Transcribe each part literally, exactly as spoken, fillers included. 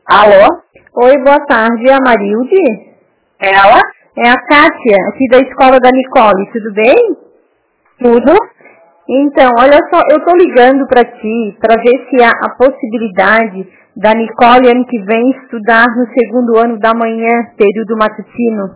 Alô? Oi, boa tarde, é a Marilde? Ela? É a Kátia, aqui da escola da Nicole, tudo bem? Tudo? Então, olha só, eu tô ligando pra ti, pra ver se há a possibilidade da Nicole ano que vem estudar no segundo ano da manhã, período matutino.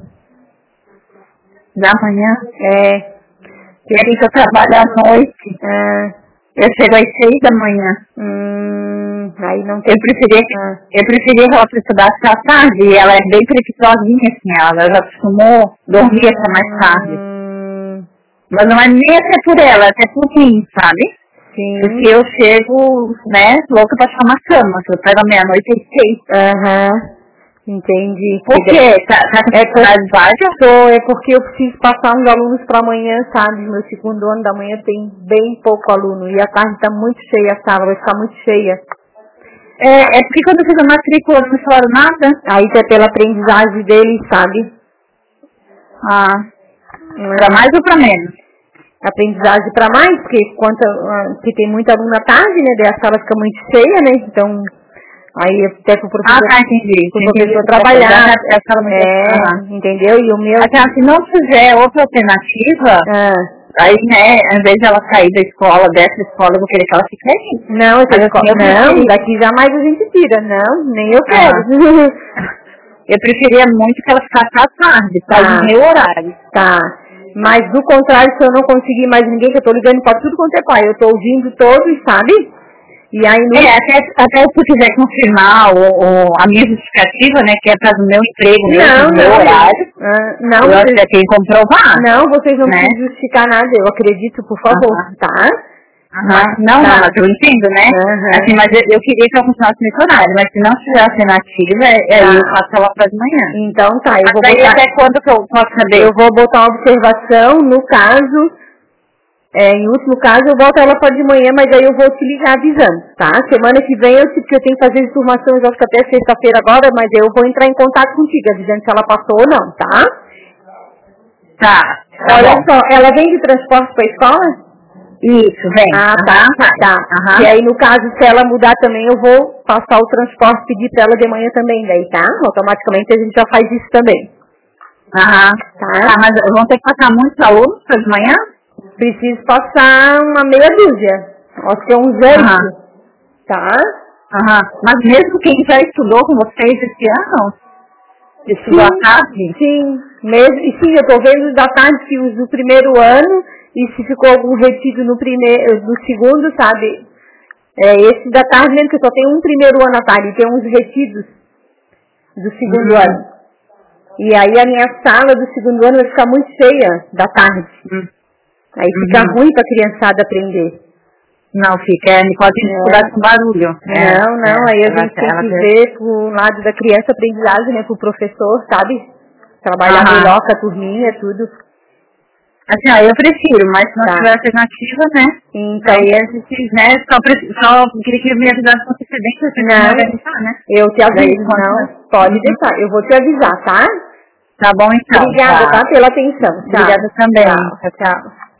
Da manhã? É. Eu tenho que trabalhar à noite. Ah, Eu chego às seis da manhã. hum, aí não tem... Eu preferi, Ah. eu preferi ela para estudar à tarde, e ela é bem preguiçosinha, assim, ela já acostumou dormir até mais tarde. Hum, Mas não é nem até por ela, é até por mim, sabe? sim. Porque eu chego, né, louca pra ficar na cama, que eu pego à meia-noite e seis. Aham. Entendi. Por quê? Tá, tá com É dificuldade baixa? Tô, é porque eu preciso passar uns alunos para amanhã, sabe? Meu segundo ano da manhã tem bem pouco aluno. E a tarde tá muito cheia, a sala vai ficar muito cheia. É, é porque quando eu fiz a matrícula não me falaram nada. Aí é pela aprendizagem deles, sabe? Ah, Hum, pra mais ou pra menos? Aprendizagem para mais, porque, quanto, ah, porque tem muito aluno à tarde, né? Daí a sala fica muito cheia, né? Então, aí até pro professor, Ah, tá, entendi. pro entendi. professor trabalhar. É, é, É, entendeu? E o meu... assim, se não tiver outra alternativa, Ah, aí, né, ao invés de ela sair da escola, dessa escola, eu vou querer que ela fique aí. não, essa Mas, escola, assim, eu não, preferi- daqui jamais a gente tira. Não, nem eu quero. Eu preferia muito que ela ficasse à tarde, tá? Tá. No meu horário. Tá. Mas do contrário, se eu não conseguir mais ninguém, que eu tô ligando pra tudo quanto é pai, eu tô ouvindo todos, sabe? E aí no... É, até, até se tu quiser confirmar o, o- a minha justificativa, né, que é para o meu emprego mesmo, Não, no meu não. horário, Ah, não, eu vocês... até tenho que comprovar. não, vocês não né? precisam justificar nada, eu acredito, por favor, Aham. tá? Aham. Não, Tá. não, mas eu entendo, né? Aham. Assim, mas eu, eu queria que ela continuasse nesse horário, mas se não tiver alternativa, é- aí Tá. eu faço ela para de manhã. Então tá, eu Mas vou aí botar... até quando que eu posso saber? Eu vou botar uma observação, no caso, é, em último caso, eu volto ela para de manhã, mas aí eu vou te ligar avisando, tá? Semana que vem eu sei que eu tenho que fazer as informações, acho que até sexta-feira agora, mas eu vou entrar em contato contigo, avisando se ela passou ou não, tá? Tá, tá Olha bom. só, ela vem de transporte para a escola? Isso, vem. Ah, tá, Aham, vai. tá. Aham. E aí, no caso, se ela mudar também, eu vou passar o transporte, pedir para ela de manhã também, daí, tá? Automaticamente a gente já faz isso também, Aham. tá? Tá, mas vão ter que passar muitos alunos para de manhã? Preciso passar uma meia dúzia, acho que é uns oito, Aham. tá? Aham. Mas mesmo quem já estudou com vocês esse ano, estudou à tarde? Sim, mesmo, e sim, eu tô vendo da tarde que os do primeiro ano, e se ficou algum retido no primeiro, do segundo, sabe? É, esse da tarde mesmo, que só tem um primeiro ano à tarde, e tem uns retidos do segundo Hum. ano. E aí a minha sala do segundo ano vai ficar muito cheia da tarde. Hum. Aí fica Uhum. ruim pra criançada aprender. Não, fica, é, Nicole tem dificuldade com barulho. É, não, não, é, aí a ela- gente tem ela que tem- ver pro lado da criança a aprendizagem, né, pro professor, sabe? Trabalhar Aham. melhor com a turminha, tudo. Assim, ó, eu prefiro, mas se não Tá. tiver alternativa, né? Então, Aí a gente, né, só, pre- só queria que me avisasse com antecedência, pra gente não, organizar, né? eu te Daí, aviso, quando- não, pode Uhum. deixar, eu vou te avisar, tá? Tá bom então. Obrigada, Tá. tá, pela atenção. Tchau. Obrigada também. Tchau. Tchau, tchau.